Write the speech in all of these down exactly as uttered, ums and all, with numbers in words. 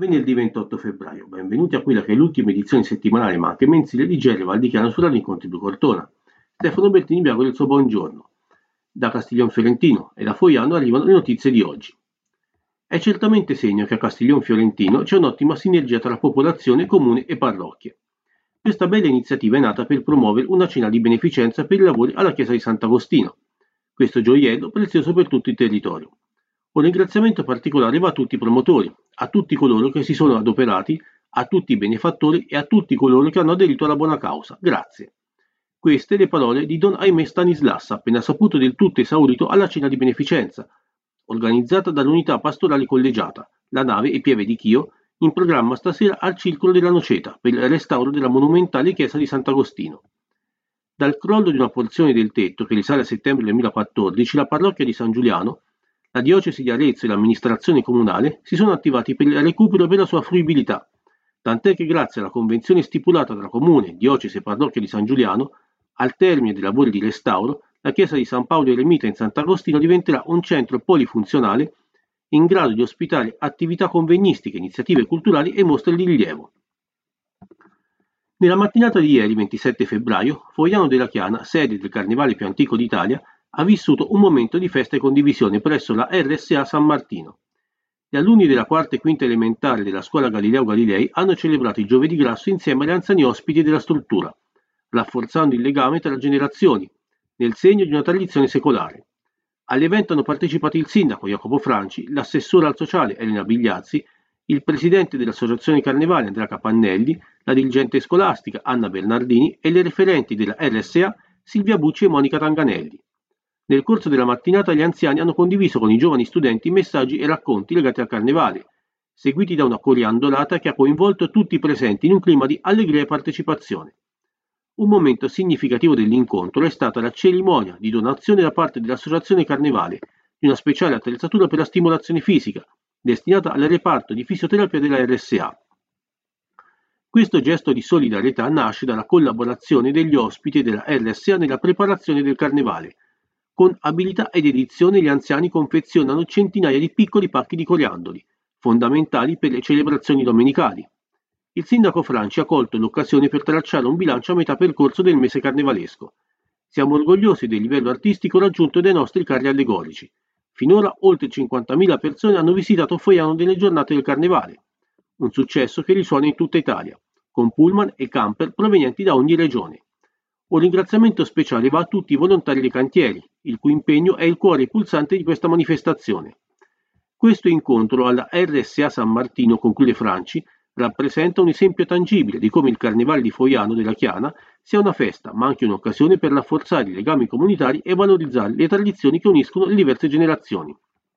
Venerdì ventotto febbraio, benvenuti a quella che è l'ultima edizione settimanale ma anche mensile di G R Val di Chiana su Radio Incontri Blu Cortona. Stefano Bertini vi augura il suo buongiorno. Da Castiglion Fiorentino e da Foiano arrivano le notizie di oggi. È certamente segno che a Castiglion Fiorentino c'è un'ottima sinergia tra popolazione, comune e parrocchie. Questa bella iniziativa è nata per promuovere una cena di beneficenza per i lavori alla chiesa di Sant'Agostino. Questo gioiello prezioso per tutto il territorio. Un ringraziamento particolare va a tutti i promotori, a tutti coloro che si sono adoperati, a tutti i benefattori e a tutti coloro che hanno aderito alla buona causa. Grazie. Queste le parole di Don Aimé Stanislas, appena saputo del tutto esaurito alla cena di beneficenza, organizzata dall'unità pastorale collegiata, la nave e Pieve di Chio, in programma stasera al Circolo della Noceta per il restauro della monumentale chiesa di Sant'Agostino. Dal crollo di una porzione del tetto che risale a settembre duemilaquattordici, la parrocchia di San Giuliano, la diocesi di Arezzo e l'amministrazione comunale si sono attivati per il recupero per la sua fruibilità, tant'è che grazie alla convenzione stipulata tra Comune, diocesi e parrocchia di San Giuliano, al termine dei lavori di restauro, la chiesa di San Paolo Eremita in Sant'Agostino diventerà un centro polifunzionale in grado di ospitare attività convegnistiche, iniziative culturali e mostre di rilievo. Nella mattinata di ieri, ventisette febbraio, Foiano della Chiana, sede del carnevale più antico d'Italia, ha vissuto un momento di festa e condivisione presso la R S A San Martino. Gli alunni della quarta e quinta elementare della scuola Galileo Galilei hanno celebrato il Giovedì Grasso insieme agli anziani ospiti della struttura, rafforzando il legame tra generazioni, nel segno di una tradizione secolare. All'evento hanno partecipato il sindaco Jacopo Franci, l'assessore al sociale Elena Bigliazzi, il presidente dell'associazione Carnevale Andrea Capannelli, la dirigente scolastica Anna Bernardini e le referenti della R S A Silvia Bucci e Monica Tanganelli. Nel corso della mattinata gli anziani hanno condiviso con i giovani studenti messaggi e racconti legati al carnevale, seguiti da una coriandolata che ha coinvolto tutti i presenti in un clima di allegria e partecipazione. Un momento significativo dell'incontro è stata la cerimonia di donazione da parte dell'Associazione Carnevale di una speciale attrezzatura per la stimolazione fisica, destinata al reparto di fisioterapia della R S A. Questo gesto di solidarietà nasce dalla collaborazione degli ospiti della R S A nella preparazione del carnevale. Con abilità ed edizione gli anziani confezionano centinaia di piccoli pacchi di coriandoli, fondamentali per le celebrazioni domenicali. Il sindaco Franci ha colto l'occasione per tracciare un bilancio a metà percorso del mese carnevalesco. Siamo orgogliosi del livello artistico raggiunto dai nostri carri allegorici. Finora oltre cinquantamila persone hanno visitato Foiano nelle giornate del carnevale, un successo che risuona in tutta Italia, con pullman e camper provenienti da ogni regione. Un ringraziamento speciale va a tutti i volontari dei cantieri, il cui impegno è il cuore pulsante di questa manifestazione. Questo incontro alla R S A San Martino, conclude Franci, rappresenta un esempio tangibile di come il Carnevale di Foiano della Chiana sia una festa, ma anche un'occasione per rafforzare i legami comunitari e valorizzare le tradizioni che uniscono le diverse generazioni.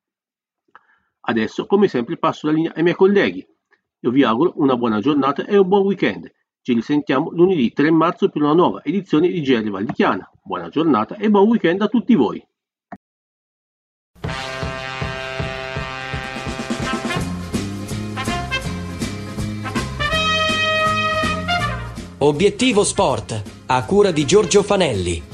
Adesso, come sempre, passo la linea ai miei colleghi. Io vi auguro una buona giornata e un buon weekend. Ci risentiamo lunedì tre marzo per una nuova edizione di G R Val di Chiana. Buona giornata e buon weekend a tutti voi. Obiettivo Sport, a cura di Giorgio Fanelli.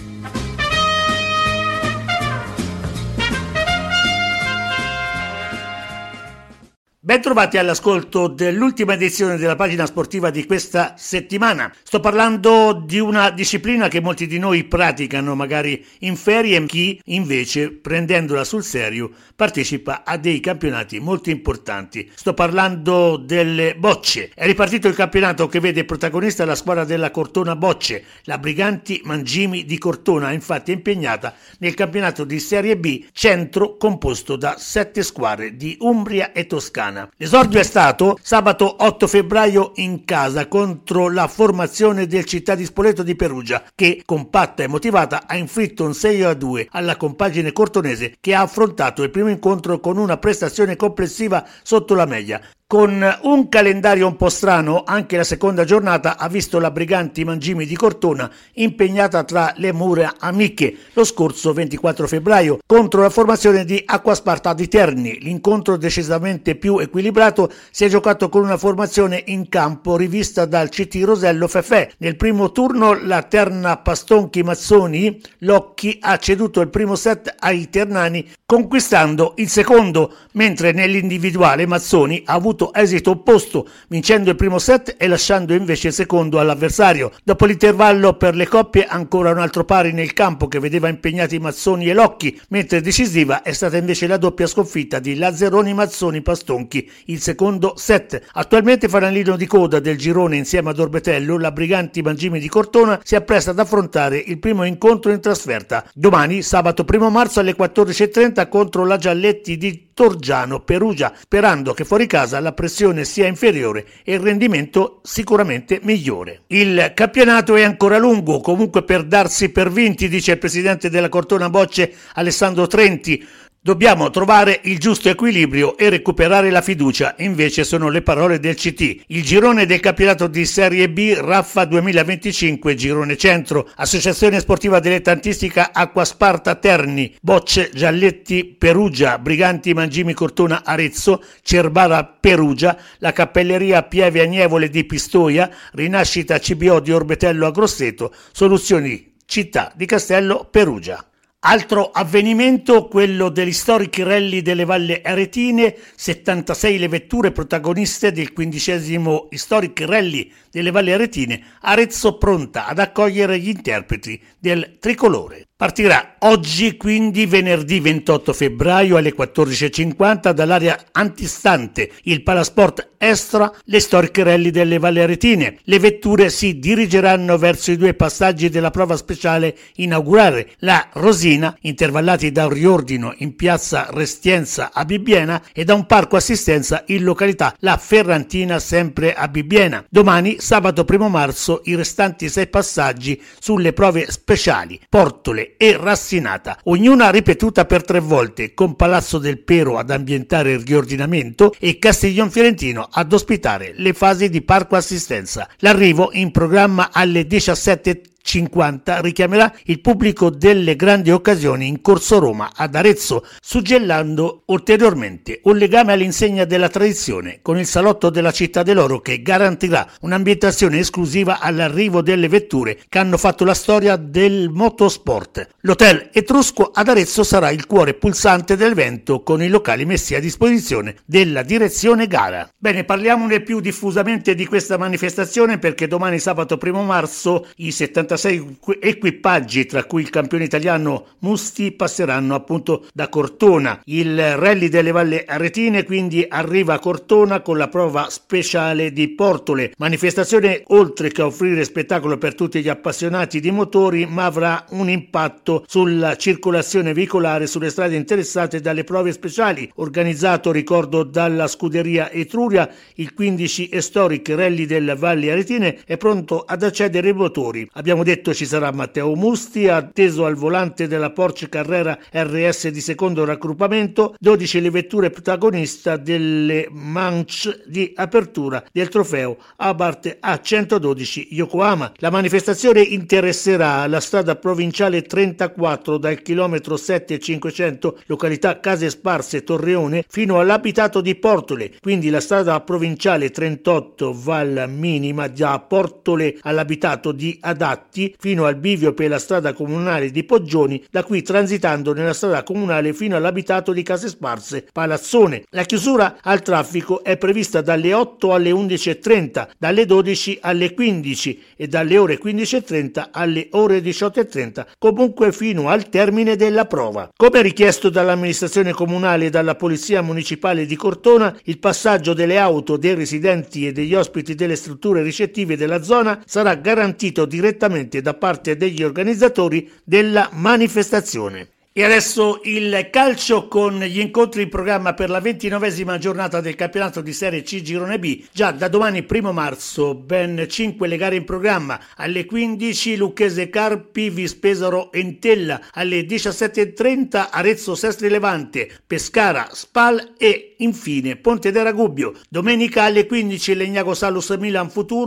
Bentrovati all'ascolto dell'ultima edizione della pagina sportiva di questa settimana. Sto parlando di una disciplina che molti di noi praticano magari in ferie, chi invece, prendendola sul serio, partecipa a dei campionati molto importanti. Sto parlando delle bocce. È ripartito il campionato che vede protagonista la squadra della Cortona Bocce. La Briganti Mangimi di Cortona, infatti, è impegnata nel campionato di Serie B centro composto da sette squadre di Umbria e Toscana. L'esordio è stato sabato otto febbraio in casa contro la formazione del Città di Spoleto di Perugia, che compatta e motivata ha inflitto un sei a due alla compagine cortonese, che ha affrontato il primo incontro con una prestazione complessiva sotto la media. Con un calendario un po' strano, anche la seconda giornata ha visto la Briganti Mangimi di Cortona impegnata tra le mura amiche lo scorso ventiquattro febbraio contro la formazione di Acquasparta di Terni. L'incontro decisamente più equilibrato si è giocato con una formazione in campo rivista dal C T Rosello Fefè. Nel primo turno la terna Pastonchi Mazzoni Locchi ha ceduto il primo set ai ternani, conquistando il secondo, mentre nell'individuale Mazzoni ha avuto avuto esito opposto, vincendo il primo set e lasciando invece il secondo all'avversario. Dopo l'intervallo per le coppie ancora un altro pari nel campo che vedeva impegnati Mazzoni e Locchi, mentre decisiva è stata invece la doppia sconfitta di Lazzeroni Mazzoni Pastonchi, il secondo set. Attualmente fanalino di coda del girone insieme ad Orbetello, la Briganti Mangimi di Cortona si appresta ad affrontare il primo incontro in trasferta. Domani, sabato primo marzo alle quattordici e trenta contro la Gialletti di Torgiano Perugia, sperando che fuori casa la pressione sia inferiore e il rendimento sicuramente migliore. Il campionato è ancora lungo, comunque per darsi per vinti, dice il presidente della Cortona Bocce Alessandro Trenti. Dobbiamo trovare il giusto equilibrio e recuperare la fiducia, invece sono le parole del C T. Il girone del campionato di Serie B Raffa duemilaventicinque, girone centro, Associazione Sportiva Dilettantistica Acqua Sparta Terni, Bocce Gialletti Perugia, Briganti Mangimi Cortona Arezzo, Cerbara Perugia, la Cappelleria Pieve Agnevole di Pistoia, Rinascita C B O di Orbetello a Grosseto, Soluzioni Città di Castello Perugia. Altro avvenimento, quello degli storici rally delle Valli Aretine, settantasei le vetture protagoniste del quindicesimo Historic Rally delle Valli Aretine, Arezzo pronta ad accogliere gli interpreti del tricolore. Partirà oggi, quindi venerdì ventotto febbraio alle quattordici e cinquanta dall'area antistante il Palasport Estra, le storiche rally delle Valli Aretine. Le vetture si dirigeranno verso i due passaggi della prova speciale inaugurale, la Rosina, intervallati da un riordino in piazza Restienza a Bibbiena e da un parco assistenza in località La Ferrantina sempre a Bibbiena. Domani, sabato primo marzo, i restanti sei passaggi sulle prove speciali, Portole e Rassinata, ognuna ripetuta per tre volte, con Palazzo del Pero ad ambientare il riordinamento e Castiglion Fiorentino ad ospitare le fasi di parco assistenza. L'arrivo, in programma alle diciassette e cinquanta, richiamerà il pubblico delle grandi occasioni in Corso Roma ad Arezzo, suggellando ulteriormente un legame all'insegna della tradizione con il salotto della Città dell'Oro, che garantirà un'ambientazione esclusiva all'arrivo delle vetture che hanno fatto la storia del motorsport. L'hotel Etrusco ad Arezzo sarà il cuore pulsante dell'evento, con i locali messi a disposizione della direzione gara. Bene, parliamone più diffusamente di questa manifestazione, perché domani sabato primo marzo i settantasei equipaggi, tra cui il campione italiano Musti, passeranno appunto da Cortona. Il rally delle Valli Aretine quindi arriva a Cortona con la prova speciale di Portole, manifestazione oltre che a offrire spettacolo per tutti gli appassionati di motori, ma avrà un impatto sulla circolazione veicolare sulle strade interessate dalle prove speciali. Organizzato, ricordo, dalla scuderia Etruria, il quindici Historic Rally delle Valli Aretine è pronto ad accedere ai motori. Abbiamo detto ci sarà Matteo Musti, atteso al volante della Porsche Carrera R S di secondo raggruppamento, dodici le vetture protagonista delle manche di apertura del trofeo Abarth A centododici Yokohama. La manifestazione interesserà la strada provinciale trentaquattro dal chilometro sette e cinquecento, località Case Sparse Torreone, fino all'abitato di Portole, quindi la strada provinciale trentotto Val Minima da Portole all'abitato di Adatti fino al bivio per la strada comunale di Poggioni, da qui transitando nella strada comunale fino all'abitato di Case Sparse Palazzone. La chiusura al traffico è prevista dalle otto alle undici e trenta, dalle dodici alle quindici e dalle ore quindici e trenta alle ore diciotto e trenta, comunque fino al termine della prova. Come richiesto dall'amministrazione comunale e dalla polizia municipale di Cortona, il passaggio delle auto dei residenti e degli ospiti delle strutture ricettive della zona sarà garantito direttamente da parte degli organizzatori della manifestazione. E adesso il calcio, con gli incontri in programma per la ventinovesima giornata del campionato di Serie C Girone B. Già da domani primo marzo ben cinque le gare in programma. Alle quindici Lucchese Carpi, Vispesaro Entella, alle diciassette e trenta Arezzo Sestri Levante, Pescara Spal e infine Ponte d'Era Gubbio. Domenica alle quindici Legnago Salus Milan Futuro,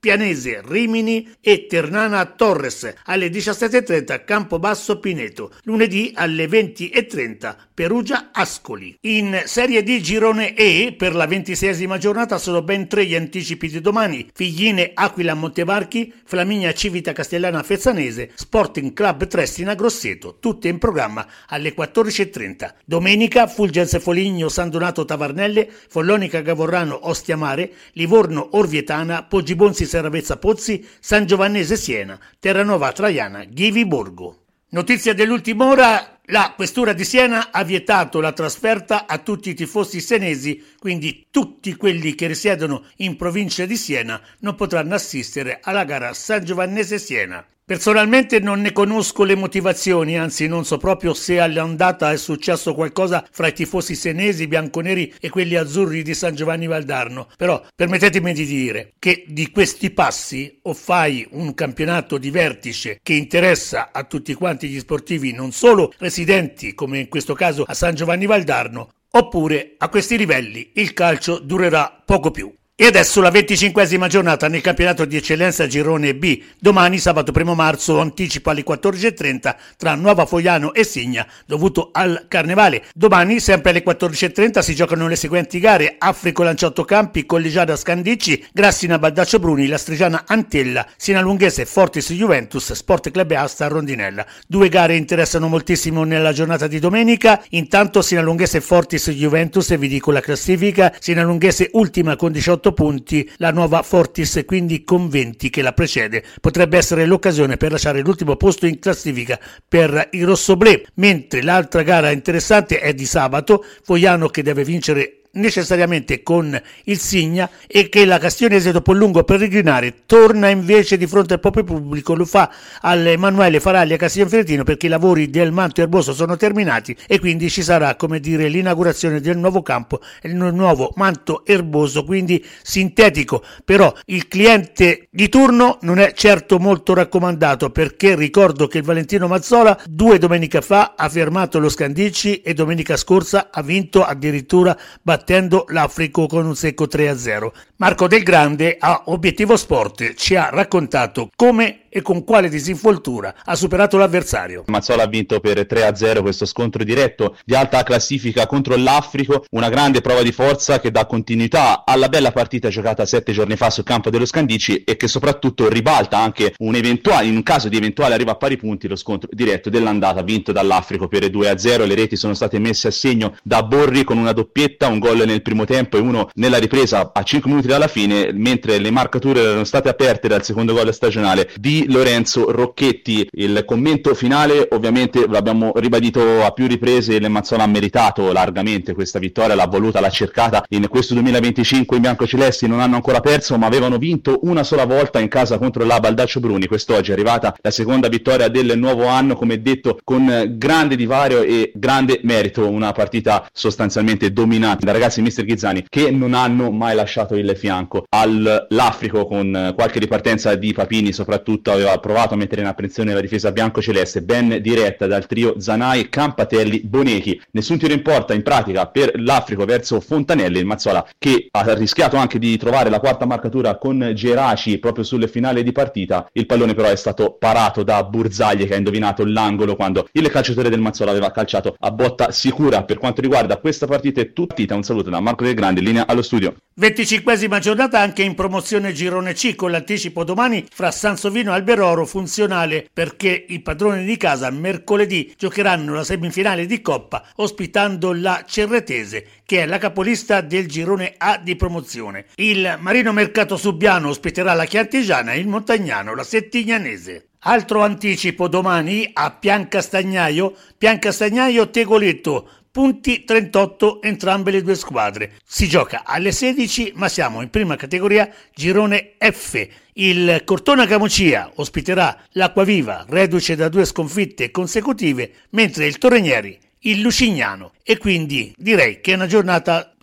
Pianese Rimini e Ternana Torres alle diciassette e trenta Campobasso Pineto, lunedì alle venti e trenta Perugia Ascoli. In Serie D Girone E per la ventiseiesima giornata sono ben tre gli anticipi di domani: Figline Aquila Montevarchi, Flaminia Civita Castellana Fezzanese, Sporting Club Trestina Grosseto, tutte in programma alle quattordici e trenta. Domenica Fulgenze Foligno San Donato Tavarnelle, Follonica Gavorrano Ostia Mare, Livorno Orvietana, Poggibonsi Serravezza Pozzi, San Giovannese Siena, Terranova Traiana Ghivi Borgo. Notizia dell'ultima ora: la questura di Siena ha vietato la trasferta a tutti i tifosi senesi, quindi tutti quelli che risiedono in provincia di Siena non potranno assistere alla gara San Giovannese Siena. Personalmente non ne conosco le motivazioni, anzi non so proprio se all'andata è successo qualcosa fra i tifosi senesi, bianconeri e quelli azzurri di San Giovanni Valdarno, però permettetemi di dire che di questi passi o fai un campionato di vertice che interessa a tutti quanti gli sportivi, non solo residenti come in questo caso a San Giovanni Valdarno, oppure a questi livelli il calcio durerà poco più. E adesso la venticinquesima giornata nel campionato di eccellenza Girone B. Domani, sabato primo marzo, anticipo alle quattordici e trenta tra Nuova Fogliano e Signa, dovuto al Carnevale. Domani, sempre alle quattordici e trenta, si giocano le seguenti gare: Africo Lanciotto Campi, Collegiada Scandicci, Grassina Baldaccio Bruni, Lastrigiana Antella, Sinalunghese Fortis Juventus, Sport Club Asta Rondinella. Due gare interessano moltissimo nella giornata di domenica. Intanto Sinalunghese Fortis Juventus, vi dico la classifica: Sinalunghese ultima con diciotto punti, la nuova Fortis quindi con venti che la precede. Potrebbe essere l'occasione per lasciare l'ultimo posto in classifica per i rossoblé, mentre l'altra gara interessante è di sabato: Fogliano che deve vincere necessariamente con il Signa e che la Castionese, dopo un lungo peregrinare, torna invece di fronte al proprio pubblico. Lo fa all'Emanuele Faraglia a Castiglionfiorentino perché i lavori del manto erboso sono terminati e quindi ci sarà, come dire, l'inaugurazione del nuovo campo, il nuovo manto erboso, quindi sintetico. Però il cliente di turno non è certo molto raccomandato, perché ricordo che il Valentino Mazzola due domenica fa ha fermato lo Scandicci e domenica scorsa ha vinto addirittura battendo l'Africo con un secco tre a zero. Marco Del Grande a Obiettivo Sport ci ha raccontato come e con quale disinvoltura ha superato l'avversario. Mazzola ha vinto per tre a zero questo scontro diretto di alta classifica contro l'Africo, una grande prova di forza che dà continuità alla bella partita giocata sette giorni fa sul campo dello Scandicci e che soprattutto ribalta anche un eventuale, in un caso di eventuale arrivo a pari punti, lo scontro diretto dell'andata vinto dall'Africo per due a zero. Le reti sono state messe a segno da Borri con una doppietta, un gol nel primo tempo e uno nella ripresa a cinque minuti dalla fine, mentre le marcature erano state aperte dal secondo gol stagionale di Lorenzo Rocchetti. Il commento finale, ovviamente l'abbiamo ribadito a più riprese, il Mazzola ha meritato largamente questa vittoria, l'ha voluta, l'ha cercata. In questo duemilaventicinque i biancocelesti non hanno ancora perso, ma avevano vinto una sola volta in casa contro la Baldaccio Bruni. Quest'oggi è arrivata la seconda vittoria del nuovo anno, come detto con grande divario e grande merito, una partita sostanzialmente dominata da ragazzi mister Ghizzani che non hanno mai lasciato il fianco all'Africo, con qualche ripartenza di Papini soprattutto aveva provato a mettere in apprensione la difesa biancoceleste, ben diretta dal trio Zanai, Campatelli, Bonechi. Nessun tiro in porta in pratica per l'Africo verso Fontanelli. Il Mazzola che ha rischiato anche di trovare la quarta marcatura con Geraci proprio sulle finali di partita. Il pallone però è stato parato da Burzagli, che ha indovinato l'angolo quando il calciatore del Mazzola aveva calciato a botta sicura. Per quanto riguarda questa partita è tutta. Un saluto da Marco Del Grande, linea allo studio. venticinquesima giornata anche in promozione Girone C, con l'anticipo domani fra Sansovino e Alberoro funzionale perché i padroni di casa mercoledì giocheranno la semifinale di Coppa ospitando la Cerretese, che è la capolista del Girone A di promozione. Il Marino Mercato Subiano ospiterà la Chiantigiana e il Montagnano la Settignanese. Altro anticipo domani a Piancastagnaio, Piancastagnaio Tegoletto, punti trentotto entrambe le due squadre. Si gioca alle sedici, ma siamo in prima categoria Girone F. Il Cortona Camucia ospiterà l'Acquaviva, reduce da due sconfitte consecutive, mentre il Torrenieri il Lucignano. E quindi direi che è una giornata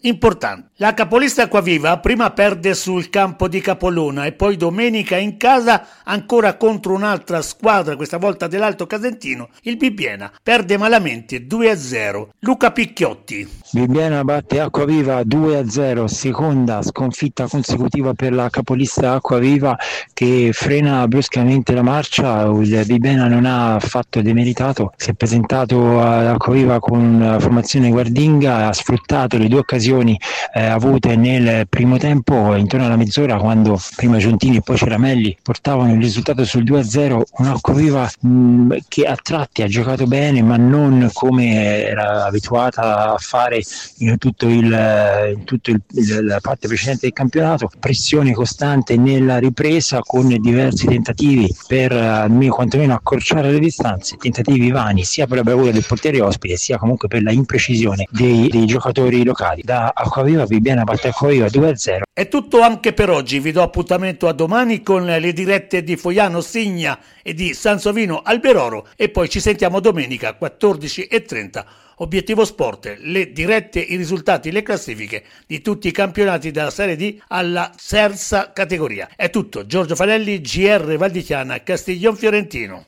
importante. La capolista Acquaviva prima perde sul campo di Capolona e poi domenica in casa ancora contro un'altra squadra, questa volta dell'Alto Casentino, il Bibbiena. Perde malamente due a zero. Luca Picchiotti. Bibbiena batte Acquaviva due a zero, seconda sconfitta consecutiva per la capolista Acquaviva che frena bruscamente la marcia. Il Bibbiena non ha affatto demeritato, si è presentato ad Acquaviva con formazione guardinga, ha sfruttato le due occasioni eh, avute nel primo tempo, intorno alla mezz'ora, quando prima Giuntini e poi Ceramelli portavano il risultato sul due a zero. Un'Acquaviva mh, che a tratti ha giocato bene, ma non come era abituata a fare in tutto il in tutta la parte precedente del campionato. Pressione costante nella ripresa con diversi tentativi per almeno quantomeno accorciare le distanze, tentativi vani sia per la bravura del portiere ospite sia comunque per la imprecisione dei, dei giocatori locali. Da Acquaviva Bibbiena batte Acquaviva due a zero. È tutto anche per oggi, vi do appuntamento a domani con le dirette di Fogliano Signa e di Sansovino Alberoro e poi ci sentiamo domenica quattordici e trenta. Obiettivo Sport, le dirette, i risultati, le classifiche di tutti i campionati dalla Serie D alla terza categoria. È tutto, Giorgio Fanelli, G R Valdichiana, Castiglion Fiorentino.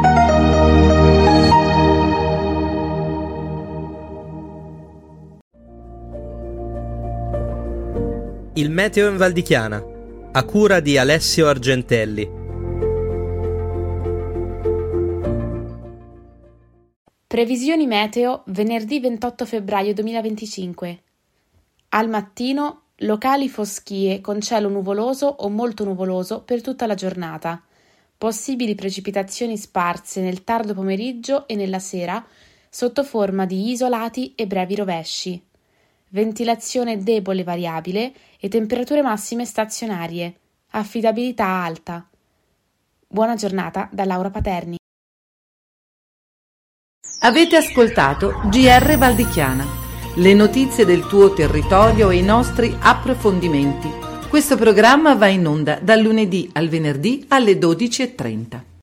Il meteo in Valdichiana, a cura di Alessio Argentelli. Previsioni meteo venerdì ventotto febbraio duemilaventicinque. Al mattino locali foschie con cielo nuvoloso o molto nuvoloso per tutta la giornata. Possibili precipitazioni sparse nel tardo pomeriggio e nella sera sotto forma di isolati e brevi rovesci. Ventilazione debole variabile e temperature massime stazionarie. Affidabilità alta. Buona giornata da Laura Paterni. Avete ascoltato G R Valdichiana, le notizie del tuo territorio e i nostri approfondimenti. Questo programma va in onda dal lunedì al venerdì alle dodici e trenta.